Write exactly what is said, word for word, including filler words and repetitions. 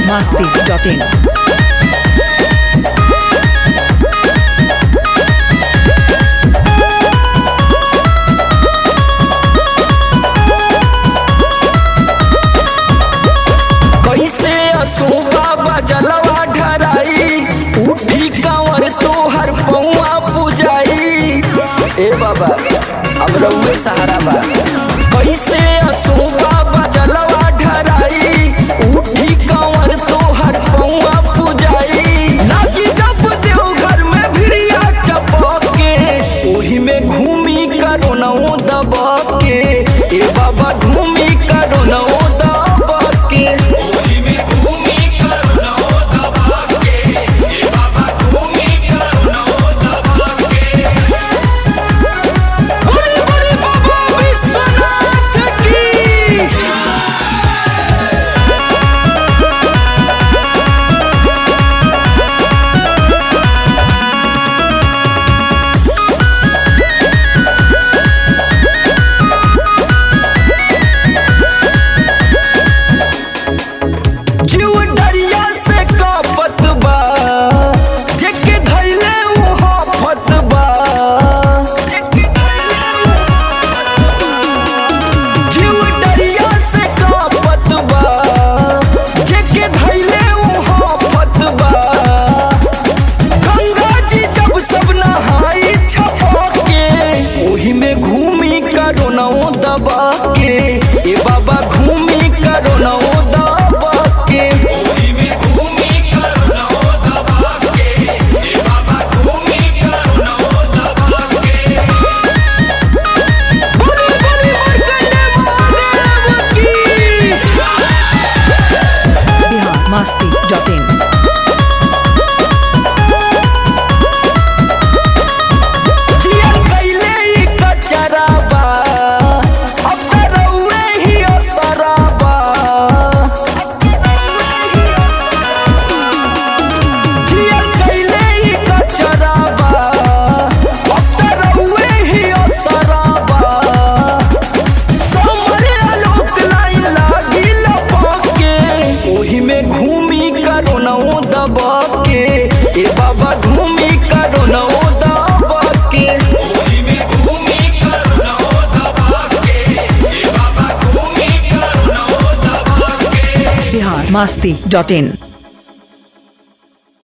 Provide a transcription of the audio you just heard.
masti dot in. कैसे असोबा बजलवा ढराई उठी कंवर तोहर पौआ पुजाई। ए बाबा अब रउए सहारा बा। कैसे असोबा बजलवा ढराई उठी कंवर तोहर पौआ पुजाई। लागी जब देवघर में भिड़िया चपके ओही में घूमी करो नौ दबा के। ए बाबा घूमी करो नौ दबा के। ए बाबा घूमी करो नौ दबा के। ओही में घूमी करो नौ दबा के। ए बाबा घूमी करो नौ दबा के। बोली बोली मरकंडे महादेव की। Bihar masti dot in. जिया कैले ई कचराबा घूमी करो नौ दबा के। ए बाबा घूमी करो नौ दबा के। ओही में घूमी करो नौ दबा के। ए बाबा घूमी करो नौ दबा के। Bihar masti dot in.